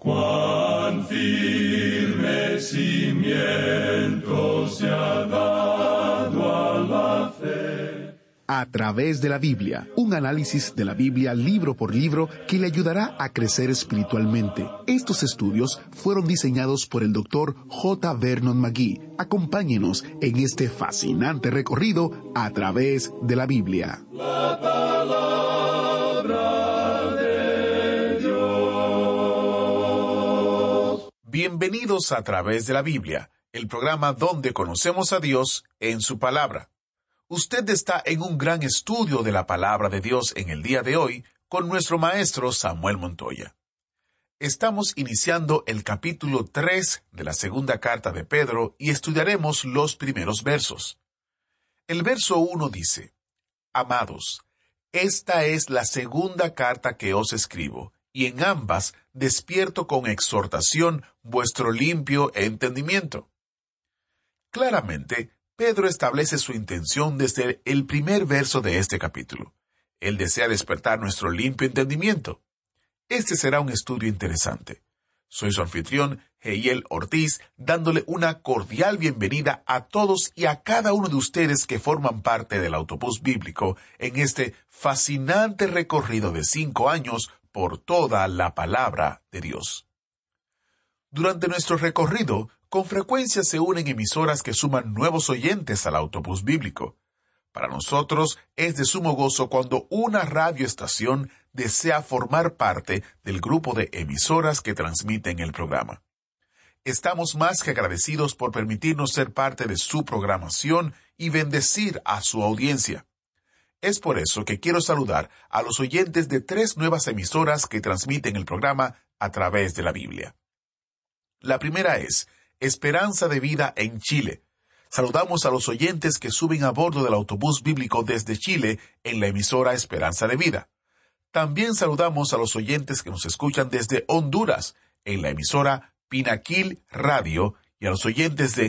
Cuán firme cimiento se ha dado a la fe. A través de la Biblia, un análisis de la Biblia libro por libro que le ayudará a crecer espiritualmente. Estos estudios fueron diseñados por el Dr. J. Vernon McGee. Acompáñenos en este fascinante recorrido a través de la Biblia. La palabra de Dios. Bienvenidos a Través de la Biblia, el programa donde conocemos a Dios en su palabra. Usted está en un gran estudio de la palabra de Dios en el día de hoy con nuestro maestro Samuel Montoya. Estamos iniciando el capítulo 3 de la segunda carta de Pedro y estudiaremos los primeros versos. El verso 1 dice: Amados, esta es la segunda carta que os escribo, y en ambas despierto con exhortación vuestro limpio entendimiento. Claramente, Pedro establece su intención desde el primer verso de este capítulo. Él desea despertar nuestro limpio entendimiento. Este será un estudio interesante. Soy su anfitrión, Heiel Ortiz, dándole una cordial bienvenida a todos y a cada uno de ustedes que forman parte del autobús bíblico en este fascinante recorrido de 5 años por toda la palabra de Dios. Durante nuestro recorrido, con frecuencia se unen emisoras que suman nuevos oyentes al autobús bíblico. Para nosotros es de sumo gozo cuando una radioestación desea formar parte del grupo de emisoras que transmiten el programa. Estamos más que agradecidos por permitirnos ser parte de su programación y bendecir a su audiencia. Es por eso que quiero saludar a los oyentes de 3 nuevas emisoras que transmiten el programa a través de la Biblia. La primera es Esperanza de Vida en Chile. Saludamos a los oyentes que suben a bordo del autobús bíblico desde Chile en la emisora Esperanza de Vida. También saludamos a los oyentes que nos escuchan desde Honduras en la emisora Pinaquil Radio y a los oyentes de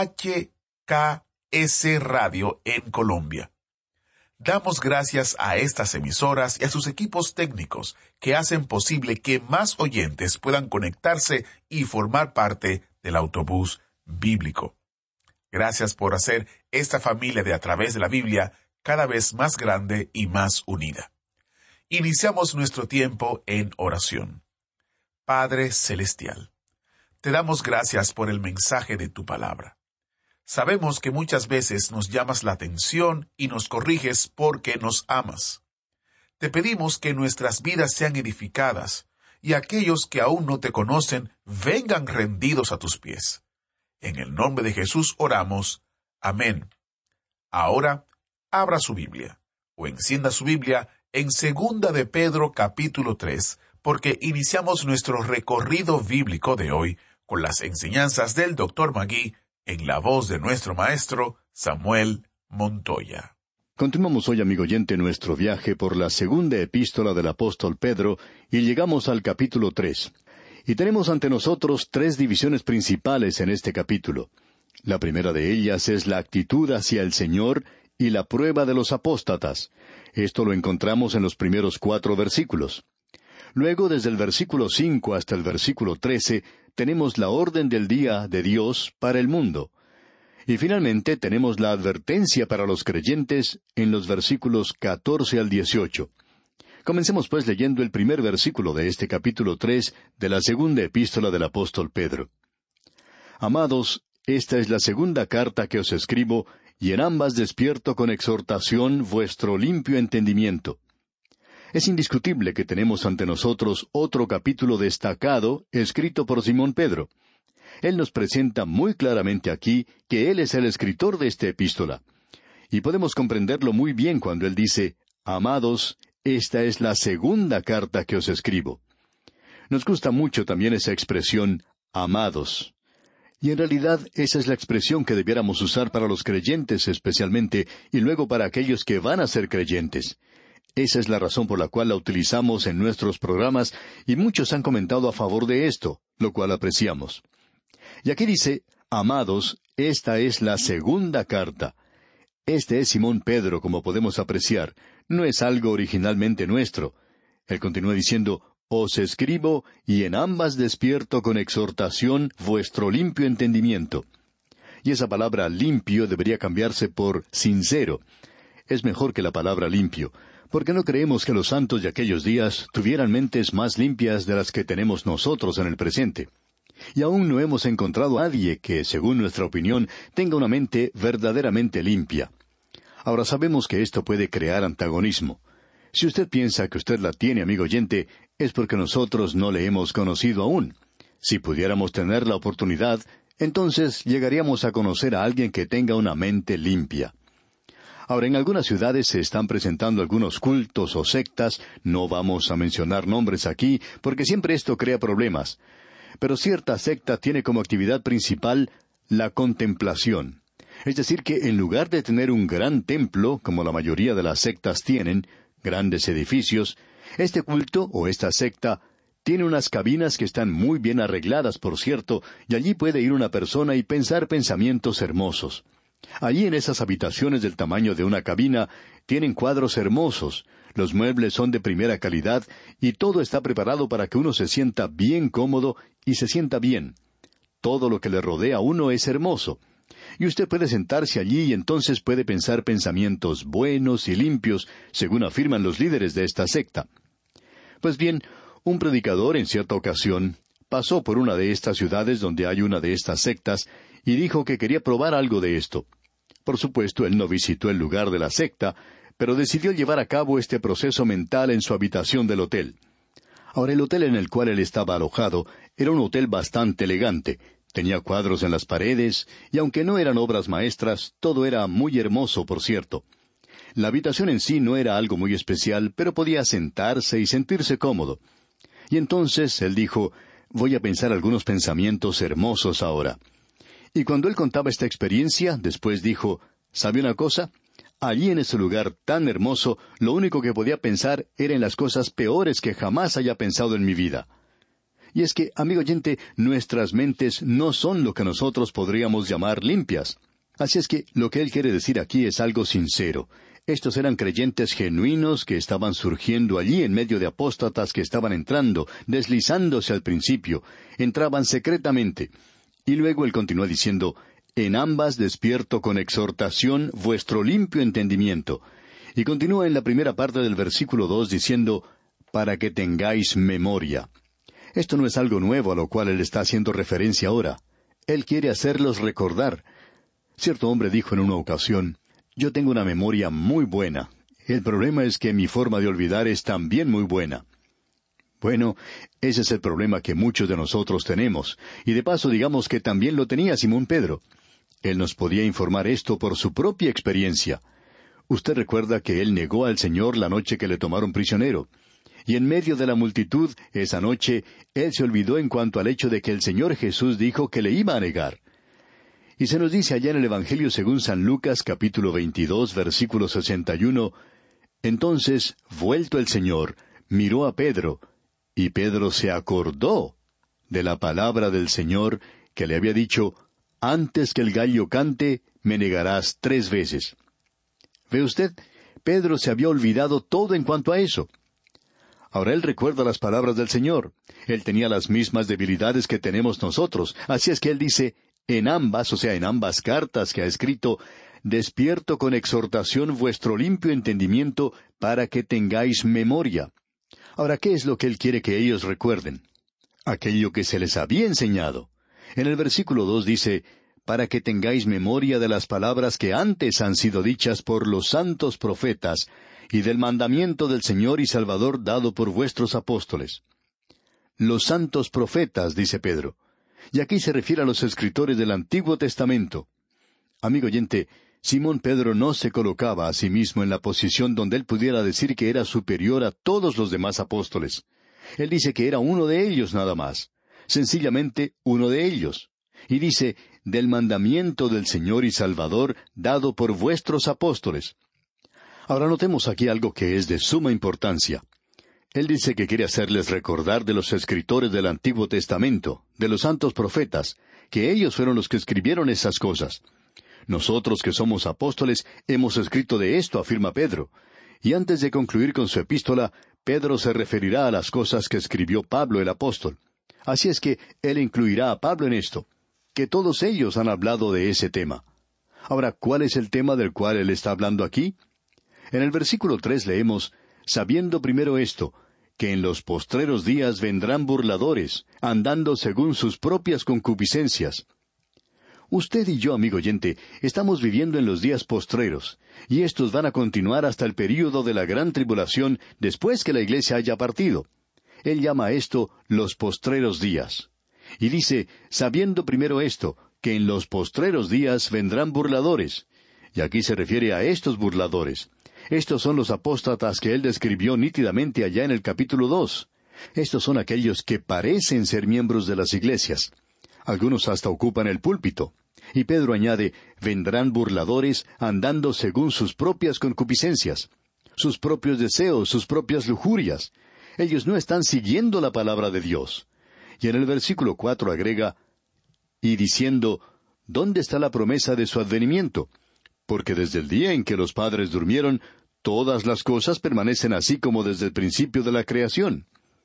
HKS Radio en Colombia. Damos gracias a estas emisoras y a sus equipos técnicos que hacen posible que más oyentes puedan conectarse y formar parte del autobús bíblico. Gracias por hacer esta familia de A Través de la Biblia cada vez más grande y más unida. Iniciamos nuestro tiempo en oración. Padre Celestial, te damos gracias por el mensaje de tu palabra. Sabemos que muchas veces nos llamas la atención y nos corriges porque nos amas. Te pedimos que nuestras vidas sean edificadas y aquellos que aún no te conocen vengan rendidos a tus pies. En el nombre de Jesús oramos. Amén. Ahora, abra su Biblia o encienda su Biblia en 2 de Pedro capítulo 3, porque iniciamos nuestro recorrido bíblico de hoy con las enseñanzas del Dr. McGee en la voz de nuestro maestro Samuel Montoya. Continuamos hoy, amigo oyente, nuestro viaje por la segunda epístola del apóstol Pedro y llegamos al capítulo 3. Y tenemos ante nosotros 3 divisiones principales en este capítulo. La primera de ellas es la actitud hacia el Señor y la prueba de los apóstatas. Esto lo encontramos en los primeros 4 versículos. Luego, desde el versículo 5 hasta el versículo 13, tenemos la orden del día de Dios para el mundo. Y finalmente tenemos la advertencia para los creyentes en los versículos 14 al 18. Comencemos pues leyendo el primer versículo de este capítulo 3 de la segunda epístola del apóstol Pedro. Amados, esta es la segunda carta que os escribo, y en ambas despierto con exhortación vuestro limpio entendimiento. Es indiscutible que tenemos ante nosotros otro capítulo destacado escrito por Simón Pedro. Él nos presenta muy claramente aquí que él es el escritor de esta epístola. Y podemos comprenderlo muy bien cuando él dice, Amados, esta es la segunda carta que os escribo. Nos gusta mucho también esa expresión, amados. Y en realidad esa es la expresión que debiéramos usar para los creyentes especialmente, y luego para aquellos que van a ser creyentes. Esa es la razón por la cual la utilizamos en nuestros programas, y muchos han comentado a favor de esto, lo cual apreciamos. Y aquí dice, Amados, esta es la segunda carta. Este es Simón Pedro, como podemos apreciar. No es algo originalmente nuestro. Él continúa diciendo, os escribo, y en ambas despierto con exhortación vuestro limpio entendimiento. Y esa palabra limpio debería cambiarse por sincero. Es mejor que la palabra limpio, porque no creemos que los santos de aquellos días tuvieran mentes más limpias de las que tenemos nosotros en el presente. Y aún no hemos encontrado a nadie que, según nuestra opinión, tenga una mente verdaderamente limpia. Ahora sabemos que esto puede crear antagonismo. Si usted piensa que usted la tiene, amigo oyente, es porque nosotros no le hemos conocido aún. Si pudiéramos tener la oportunidad, entonces llegaríamos a conocer a alguien que tenga una mente limpia. Ahora, en algunas ciudades se están presentando algunos cultos o sectas, no vamos a mencionar nombres aquí, porque siempre esto crea problemas. Pero cierta secta tiene como actividad principal la contemplación. Es decir, que en lugar de tener un gran templo, como la mayoría de las sectas tienen, grandes edificios, este culto o esta secta tiene unas cabinas que están muy bien arregladas, por cierto, y allí puede ir una persona y pensar pensamientos hermosos. Allí en esas habitaciones del tamaño de una cabina tienen cuadros hermosos, los muebles son de primera calidad y todo está preparado para que uno se sienta bien cómodo y se sienta bien. Todo lo que le rodea a uno es hermoso. Y usted puede sentarse allí y entonces puede pensar pensamientos buenos y limpios, según afirman los líderes de esta secta. Pues bien, un predicador en cierta ocasión pasó por una de estas ciudades donde hay una de estas sectas y dijo que quería probar algo de esto. Por supuesto, él no visitó el lugar de la secta, pero decidió llevar a cabo este proceso mental en su habitación del hotel. Ahora, el hotel en el cual él estaba alojado era un hotel bastante elegante. Tenía cuadros en las paredes, y aunque no eran obras maestras, todo era muy hermoso, por cierto. La habitación en sí no era algo muy especial, pero podía sentarse y sentirse cómodo. Y entonces él dijo, voy a pensar algunos pensamientos hermosos ahora. Y cuando él contaba esta experiencia, después dijo, ¿sabe una cosa? Allí en ese lugar tan hermoso, lo único que podía pensar era en las cosas peores que jamás haya pensado en mi vida. Y es que, amigo oyente, nuestras mentes no son lo que nosotros podríamos llamar limpias. Así es que lo que él quiere decir aquí es algo sincero. Estos eran creyentes genuinos que estaban surgiendo allí en medio de apóstatas que estaban entrando, deslizándose al principio, entraban secretamente. Y luego él continúa diciendo, en ambas despierto con exhortación vuestro limpio entendimiento. Y continúa en la primera parte del versículo 2 diciendo, para que tengáis memoria. Esto no es algo nuevo a lo cual él está haciendo referencia ahora. Él quiere hacerlos recordar. Cierto hombre dijo en una ocasión, yo tengo una memoria muy buena. El problema es que mi forma de olvidar es también muy buena. Bueno, ese es el problema que muchos de nosotros tenemos. Y de paso digamos que también lo tenía Simón Pedro. Él nos podía informar esto por su propia experiencia. Usted recuerda que él negó al Señor la noche que le tomaron prisionero. Y en medio de la multitud, esa noche, él se olvidó en cuanto al hecho de que el Señor Jesús dijo que le iba a negar. Y se nos dice allá en el Evangelio según San Lucas, capítulo 22, versículo 61, entonces, vuelto el Señor, miró a Pedro, y Pedro se acordó de la palabra del Señor que le había dicho, antes que el gallo cante, me negarás 3 veces. ¿Ve usted? Pedro se había olvidado todo en cuanto a eso. Ahora él recuerda las palabras del Señor. Él tenía las mismas debilidades que tenemos nosotros. Así es que él dice, en ambas, o sea, en ambas cartas que ha escrito, despierto con exhortación vuestro limpio entendimiento para que tengáis memoria. Ahora, ¿qué es lo que él quiere que ellos recuerden? Aquello que se les había enseñado. En el versículo 2 dice, para que tengáis memoria de las palabras que antes han sido dichas por los santos profetas, y del mandamiento del Señor y Salvador dado por vuestros apóstoles. Los santos profetas, dice Pedro. Y aquí se refiere a los escritores del Antiguo Testamento. Amigo oyente, Simón Pedro no se colocaba a sí mismo en la posición donde él pudiera decir que era superior a todos los demás apóstoles. Él dice que era uno de ellos nada más. Sencillamente uno de ellos. Y dice, del mandamiento del Señor y Salvador dado por vuestros apóstoles. Ahora notemos aquí algo que es de suma importancia. Él dice que quiere hacerles recordar de los escritores del Antiguo Testamento, de los santos profetas, que ellos fueron los que escribieron esas cosas. Nosotros que somos apóstoles hemos escrito de esto, afirma Pedro. Y antes de concluir con su epístola, Pedro se referirá a las cosas que escribió Pablo el apóstol. Así es que él incluirá a Pablo en esto, que todos ellos han hablado de ese tema. Ahora, ¿cuál es el tema del cual él está hablando aquí? En el versículo 3 leemos, sabiendo primero esto, que en los postreros días vendrán burladores, andando según sus propias concupiscencias. Usted y yo, amigo oyente, estamos viviendo en los días postreros, y estos van a continuar hasta el período de la gran tribulación después que la iglesia haya partido. Él llama a esto los postreros días. Y dice, sabiendo primero esto, que en los postreros días vendrán burladores. Y aquí se refiere a estos burladores. Estos son los apóstatas que él describió nítidamente allá en el capítulo 2. Estos son aquellos que parecen ser miembros de las iglesias. Algunos hasta ocupan el púlpito. Y Pedro añade, vendrán burladores andando según sus propias concupiscencias, sus propios deseos, sus propias lujurias. Ellos no están siguiendo la palabra de Dios. Y en el versículo 4 agrega, y diciendo, ¿dónde está la promesa de su advenimiento? Porque desde el día en que los padres durmieron, todas las cosas permanecen así como desde el principio de la creación.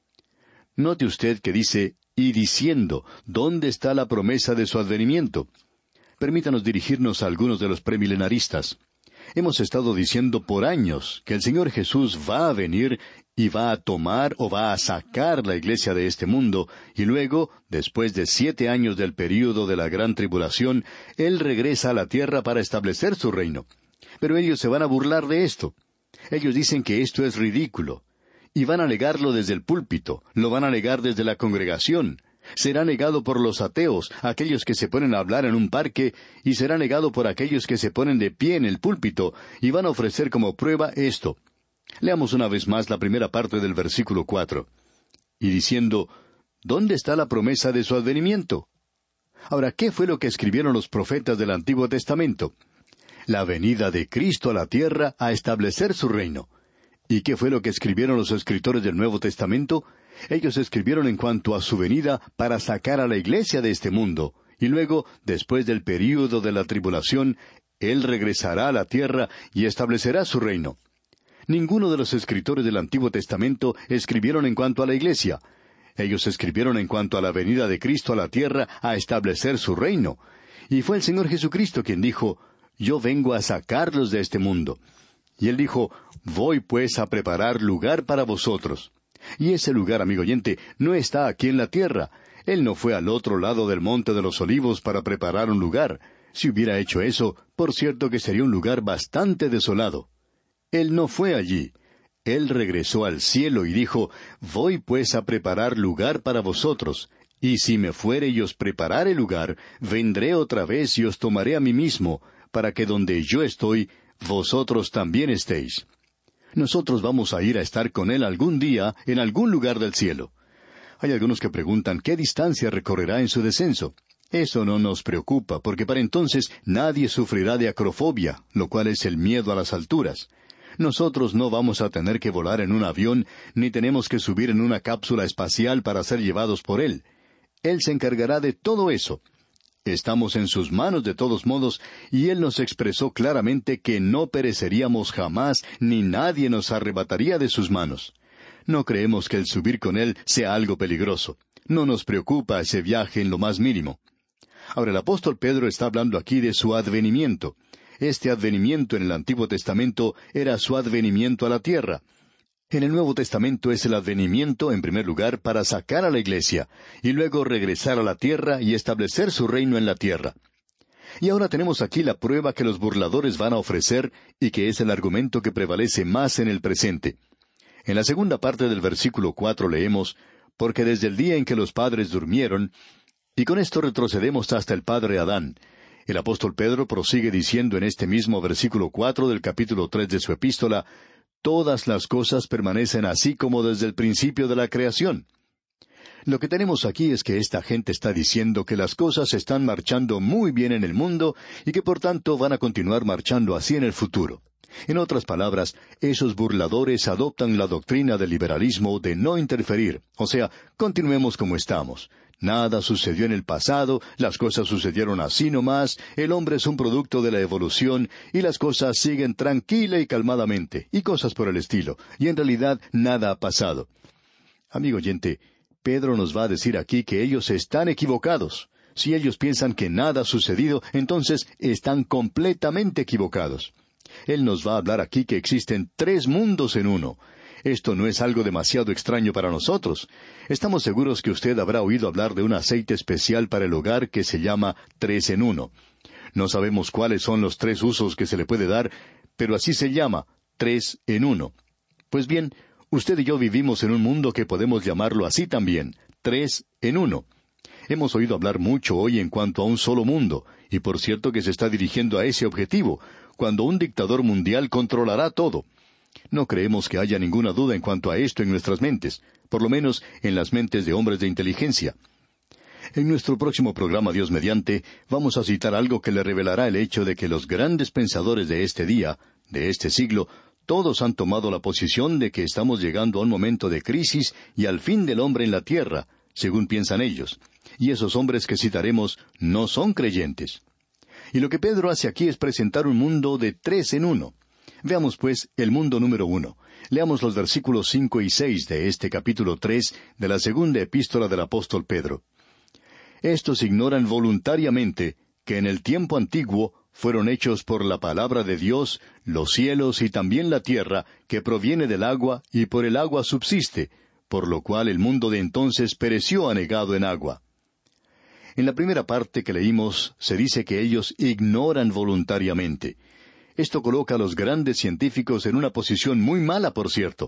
Note usted que dice, y diciendo, ¿dónde está la promesa de su advenimiento? Permítanos dirigirnos a algunos de los premilenaristas. Hemos estado diciendo por años que el Señor Jesús va a venir y va a tomar o va a sacar la iglesia de este mundo, y luego, después de 7 años del período de la gran tribulación, Él regresa a la tierra para establecer su reino. Pero ellos se van a burlar de esto. Ellos dicen que esto es ridículo. Y van a negarlo desde el púlpito, lo van a negar desde la congregación. Será negado por los ateos, aquellos que se ponen a hablar en un parque, y será negado por aquellos que se ponen de pie en el púlpito, y van a ofrecer como prueba esto. Leamos una vez más la primera parte del versículo 4. Y diciendo, ¿dónde está la promesa de su advenimiento? Ahora, ¿qué fue lo que escribieron los profetas del Antiguo Testamento? La venida de Cristo a la tierra a establecer su reino. ¿Y qué fue lo que escribieron los escritores del Nuevo Testamento? Ellos escribieron en cuanto a su venida para sacar a la iglesia de este mundo, y luego, después del período de la tribulación, Él regresará a la tierra y establecerá su reino. Ninguno de los escritores del Antiguo Testamento escribieron en cuanto a la iglesia. Ellos escribieron en cuanto a la venida de Cristo a la tierra a establecer su reino. Y fue el Señor Jesucristo quien dijo, yo vengo a sacarlos de este mundo. Y Él dijo, voy pues a preparar lugar para vosotros. Y ese lugar, amigo oyente, no está aquí en la tierra. Él no fue al otro lado del Monte de los Olivos para preparar un lugar. Si hubiera hecho eso, por cierto que sería un lugar bastante desolado. Él no fue allí. Él regresó al cielo y dijo, voy pues a preparar lugar para vosotros. Y si me fuere y os preparare lugar, vendré otra vez y os tomaré a mí mismo, para que donde yo estoy, vosotros también estéis. Nosotros vamos a ir a estar con Él algún día en algún lugar del cielo. Hay algunos que preguntan qué distancia recorrerá en su descenso. Eso no nos preocupa, porque para entonces nadie sufrirá de acrofobia, lo cual es el miedo a las alturas. Nosotros no vamos a tener que volar en un avión, ni tenemos que subir en una cápsula espacial para ser llevados por Él. Él se encargará de todo eso. Estamos en sus manos de todos modos, y Él nos expresó claramente que no pereceríamos jamás, ni nadie nos arrebataría de sus manos. No creemos que el subir con Él sea algo peligroso. No nos preocupa ese viaje en lo más mínimo. Ahora el apóstol Pedro está hablando aquí de su advenimiento. Este advenimiento en el Antiguo Testamento era su advenimiento a la tierra. En el Nuevo Testamento es el advenimiento, en primer lugar, para sacar a la iglesia, y luego regresar a la tierra y establecer su reino en la tierra. Y ahora tenemos aquí la prueba que los burladores van a ofrecer, y que es el argumento que prevalece más en el presente. En la segunda parte del versículo 4 leemos, porque desde el día en que los padres durmieron, y con esto retrocedemos hasta el padre Adán. El apóstol Pedro prosigue diciendo en este mismo versículo 4 del capítulo 3 de su epístola, todas las cosas permanecen así como desde el principio de la creación. Lo que tenemos aquí es que esta gente está diciendo que las cosas están marchando muy bien en el mundo y que por tanto van a continuar marchando así en el futuro. En otras palabras, esos burladores adoptan la doctrina del liberalismo de no interferir, o sea, continuemos como estamos. Nada sucedió en el pasado, las cosas sucedieron así nomás, el hombre es un producto de la evolución, y las cosas siguen tranquila y calmadamente, y cosas por el estilo, y en realidad nada ha pasado. Amigo oyente, Pedro nos va a decir aquí que ellos están equivocados. Si ellos piensan que nada ha sucedido, entonces están completamente equivocados. Él nos va a hablar aquí que existen 3 mundos en uno. Esto no es algo demasiado extraño para nosotros. Estamos seguros que usted habrá oído hablar de un aceite especial para el hogar que se llama 3 en 1. No sabemos cuáles son los 3 usos que se le puede dar, pero así se llama, 3 en 1. Pues bien, usted y yo vivimos en un mundo que podemos llamarlo así también, 3 en 1. Hemos oído hablar mucho hoy en cuanto a un solo mundo, y por cierto que se está dirigiendo a ese objetivo, cuando un dictador mundial controlará todo. No creemos que haya ninguna duda en cuanto a esto en nuestras mentes, por lo menos en las mentes de hombres de inteligencia. En nuestro próximo programa, Dios mediante, vamos a citar algo que le revelará el hecho de que los grandes pensadores de este día, de este siglo, todos han tomado la posición de que estamos llegando a un momento de crisis y al fin del hombre en la tierra, según piensan ellos. Y esos hombres que citaremos no son creyentes. Y lo que Pedro hace aquí es presentar un mundo de 3 en 1. Veamos pues el mundo número 1. Leamos los versículos 5 y 6 de este capítulo 3 de la segunda epístola del apóstol Pedro. Estos ignoran voluntariamente que en el tiempo antiguo fueron hechos por la palabra de Dios los cielos y también la tierra, que proviene del agua y por el agua subsiste, por lo cual el mundo de entonces pereció anegado en agua. En la primera parte que leímos se dice que ellos ignoran voluntariamente. Esto coloca a los grandes científicos en una posición muy mala, por cierto.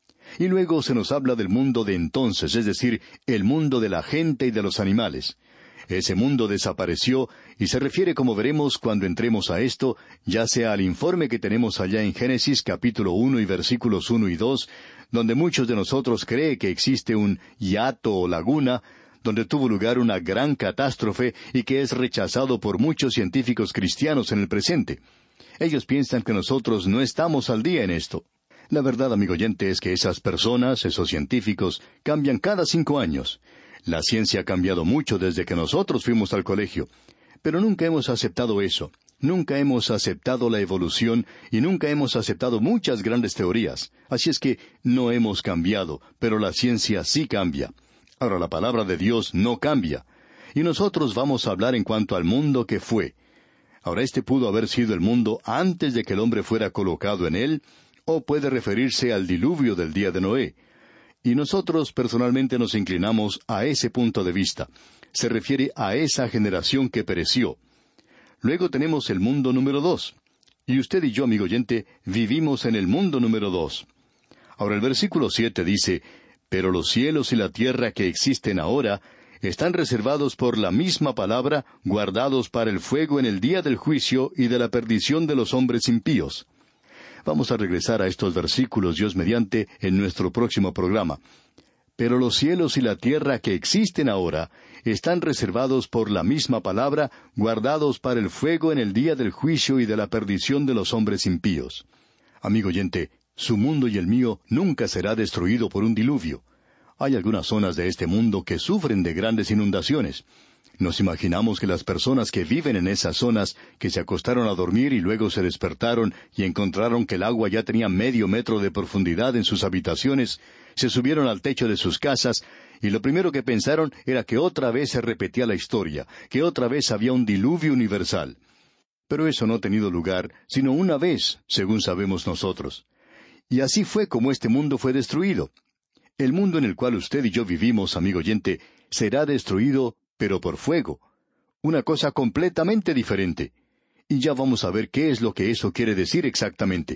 Y luego se nos habla del mundo de entonces, es decir, el mundo de la gente y de los animales. Ese mundo desapareció y se refiere, como veremos cuando entremos a esto, ya sea al informe que tenemos allá en Génesis capítulo 1 y versículos 1 y 2, donde muchos de nosotros creen que existe un hiato o laguna, donde tuvo lugar una gran catástrofe y que es rechazado por muchos científicos cristianos en el presente. Ellos piensan que nosotros no estamos al día en esto. La verdad, amigo oyente, es que esas personas, esos científicos, cambian cada 5 años. La ciencia ha cambiado mucho desde que nosotros fuimos al colegio. Pero nunca hemos aceptado eso. Nunca hemos aceptado la evolución y nunca hemos aceptado muchas grandes teorías. Así es que no hemos cambiado, pero la ciencia sí cambia. Ahora, la palabra de Dios no cambia. Y nosotros vamos a hablar en cuanto al mundo que fue. Ahora, este pudo haber sido el mundo antes de que el hombre fuera colocado en él, o puede referirse al diluvio del día de Noé. Y nosotros personalmente nos inclinamos a ese punto de vista. Se refiere a esa generación que pereció. Luego tenemos el mundo número 2. Y usted y yo, amigo oyente, vivimos en el mundo número 2. Ahora el versículo 7 dice, «Pero los cielos y la tierra que existen ahora están reservados por la misma palabra, guardados para el fuego en el día del juicio y de la perdición de los hombres impíos». Vamos a regresar a estos versículos, Dios mediante, en nuestro próximo programa. Pero los cielos y la tierra que existen ahora están reservados por la misma palabra, guardados para el fuego en el día del juicio y de la perdición de los hombres impíos. Amigo oyente, su mundo y el mío nunca será destruido por un diluvio. Hay algunas zonas de este mundo que sufren de grandes inundaciones. Nos imaginamos que las personas que viven en esas zonas, que se acostaron a dormir y luego se despertaron y encontraron que el agua ya tenía medio metro de profundidad en sus habitaciones, se subieron al techo de sus casas y lo primero que pensaron era que otra vez se repetía la historia, que otra vez había un diluvio universal. Pero eso no ha tenido lugar, sino una vez, según sabemos nosotros. Y así fue como este mundo fue destruido. El mundo en el cual usted y yo vivimos, amigo oyente, será destruido pero por fuego. Una cosa completamente diferente. Y ya vamos a ver qué es lo que eso quiere decir exactamente.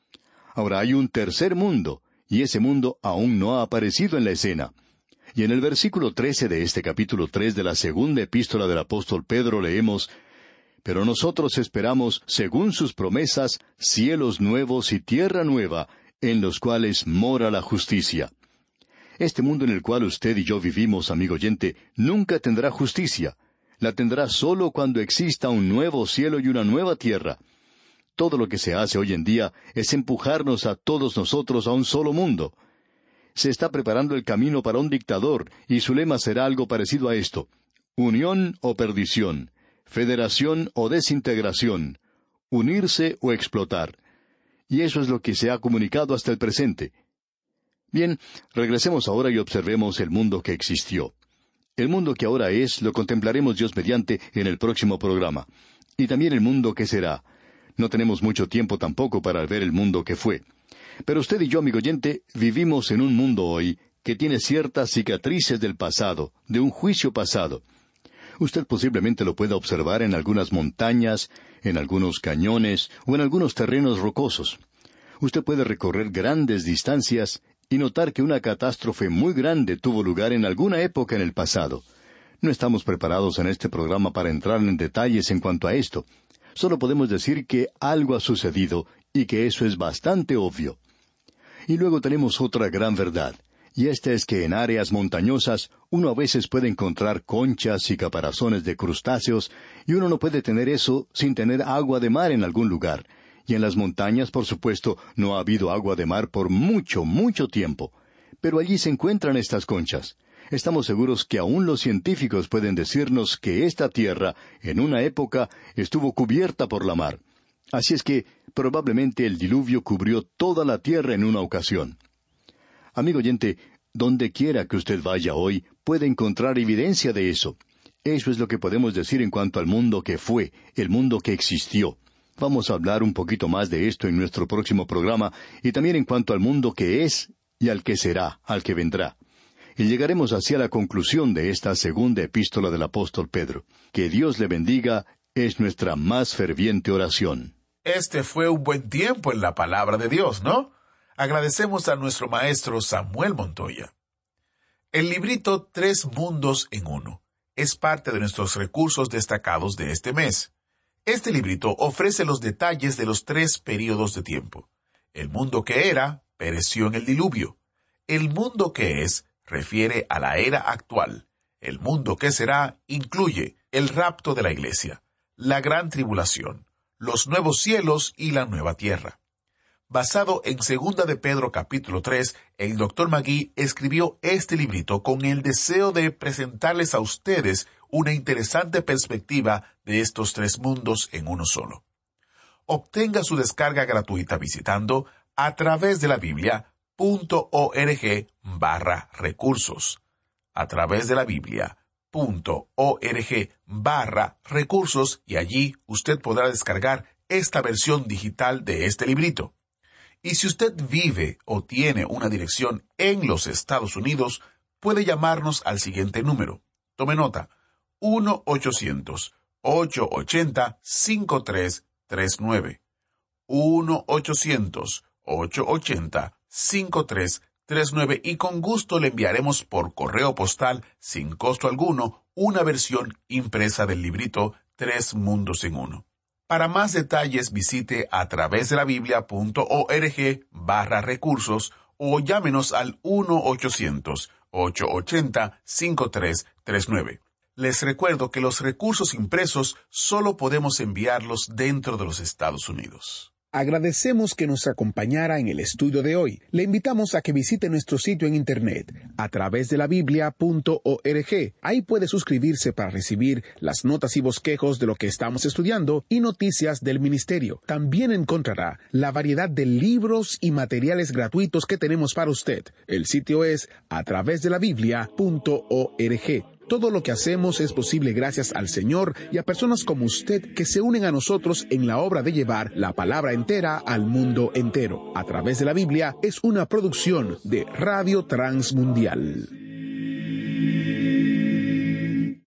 Ahora hay un tercer mundo, y ese mundo aún no ha aparecido en la escena. Y en el versículo 13 de este capítulo 3 de la segunda epístola del apóstol Pedro leemos, «Pero nosotros esperamos, según sus promesas, cielos nuevos y tierra nueva, en los cuales mora la justicia». Este mundo en el cual usted y yo vivimos, amigo oyente, nunca tendrá justicia. La tendrá solo cuando exista un nuevo cielo y una nueva tierra. Todo lo que se hace hoy en día es empujarnos a todos nosotros a un solo mundo. Se está preparando el camino para un dictador, y su lema será algo parecido a esto: unión o perdición, federación o desintegración, unirse o explotar. Y eso es lo que se ha comunicado hasta el presente. Bien, regresemos ahora y observemos el mundo que existió. El mundo que ahora es lo contemplaremos, Dios mediante, en el próximo programa. Y también el mundo que será. No tenemos mucho tiempo tampoco para ver el mundo que fue. Pero usted y yo, amigo oyente, vivimos en un mundo hoy que tiene ciertas cicatrices del pasado, de un juicio pasado. Usted posiblemente lo pueda observar en algunas montañas, en algunos cañones o en algunos terrenos rocosos. Usted puede recorrer grandes distancias y notar que una catástrofe muy grande tuvo lugar en alguna época en el pasado. No estamos preparados en este programa para entrar en detalles en cuanto a esto. Solo podemos decir que algo ha sucedido y que eso es bastante obvio. Y luego tenemos otra gran verdad, y esta es que en áreas montañosas uno a veces puede encontrar conchas y caparazones de crustáceos, y uno no puede tener eso sin tener agua de mar en algún lugar. Y en las montañas, por supuesto, no ha habido agua de mar por mucho, mucho tiempo. Pero allí se encuentran estas conchas. Estamos seguros que aún los científicos pueden decirnos que esta tierra, en una época, estuvo cubierta por la mar. Así es que, probablemente el diluvio cubrió toda la tierra en una ocasión. Amigo oyente, donde quiera que usted vaya hoy, puede encontrar evidencia de eso. Eso es lo que podemos decir en cuanto al mundo que fue, el mundo que existió. Vamos a hablar un poquito más de esto en nuestro próximo programa, y también en cuanto al mundo que es y al que será, al que vendrá. Y llegaremos así a la conclusión de esta segunda epístola del apóstol Pedro. Que Dios le bendiga es nuestra más ferviente oración. Este fue un buen tiempo en la palabra de Dios, ¿no? Agradecemos a nuestro maestro Samuel Montoya. El librito 3 Mundos en Uno es parte de nuestros recursos destacados de este mes. Este librito ofrece los detalles de los 3 períodos de tiempo. El mundo que era pereció en el diluvio. El mundo que es refiere a la era actual. El mundo que será incluye el rapto de la iglesia, la gran tribulación, los nuevos cielos y la nueva tierra. Basado en 2 de Pedro capítulo 3, el Dr. Magui escribió este librito con el deseo de presentarles a ustedes una interesante perspectiva de estos 3 mundos en uno solo. Obtenga su descarga gratuita visitando a través de la Biblia.org/recursos. A través de la Biblia.org/recursos, y allí usted podrá descargar esta versión digital de este librito. Y si usted vive o tiene una dirección en los Estados Unidos, puede llamarnos al siguiente número. Tome nota: 1-800-880-5339. 1-800-880-5339, y con gusto le enviaremos por correo postal, sin costo alguno, una versión impresa del librito 3 Mundos en Uno. Para más detalles visite a través de la Biblia.org/recursos o llámenos al 1-800-880-5339. Les recuerdo que los recursos impresos solo podemos enviarlos dentro de los Estados Unidos. Agradecemos que nos acompañara en el estudio de hoy. Le invitamos a que visite nuestro sitio en internet a través de la Biblia.org. Ahí puede suscribirse para recibir las notas y bosquejos de lo que estamos estudiando y noticias del ministerio. También encontrará la variedad de libros y materiales gratuitos que tenemos para usted. El sitio es a través de la Biblia.org. Todo lo que hacemos es posible gracias al Señor y a personas como usted que se unen a nosotros en la obra de llevar la palabra entera al mundo entero. A través de la Biblia es una producción de Radio Transmundial.